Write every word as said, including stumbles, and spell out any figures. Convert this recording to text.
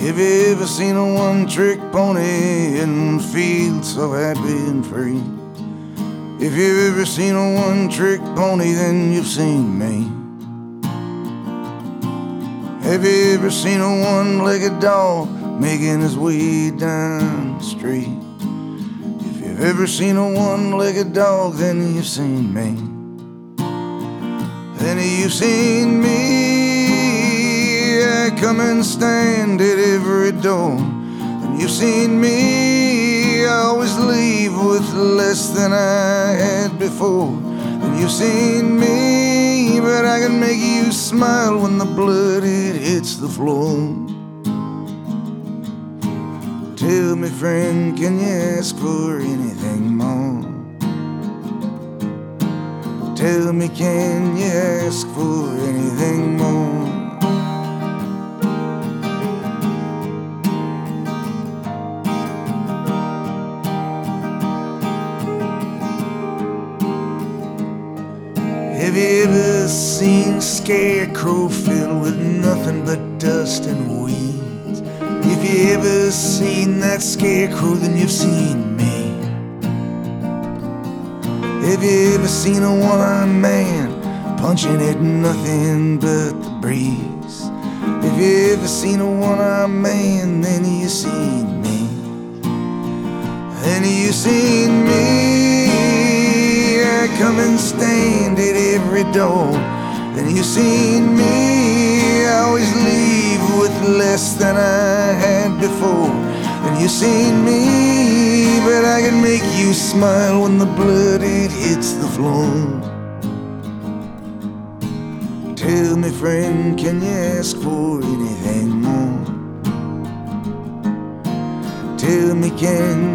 Have you ever seen a one-trick pony and feel so happy and free? If you've ever seen a one-trick pony, then you've seen me. Have you ever seen a one-legged dog making his way down the street? If you've ever seen a one-legged dog, then you've seen me. Then you've seen me. I come and stand at every door. Then you've seen me. I always leave with less than I had before. Then you've seen me, but I can make you smile when the blood it hits the floor. Tell me, friend, can you ask for anything more? Tell me, can you ask for anything more? Have you ever seen a scarecrow filled with nothing but dust and weeds? If you ever seen that scarecrow, then you've seen me. Have you ever seen a one-armed man punching at nothing but the breeze? Have you ever seen a one-armed man, then you've seen me. Then you've seen me. I come and stand at every door. Then you've seen me. I always leave with less than I had before. Then you've seen me, but I can make you smile when the blood it hits the floor. Tell me, friend, can you ask for anything more? Tell me, can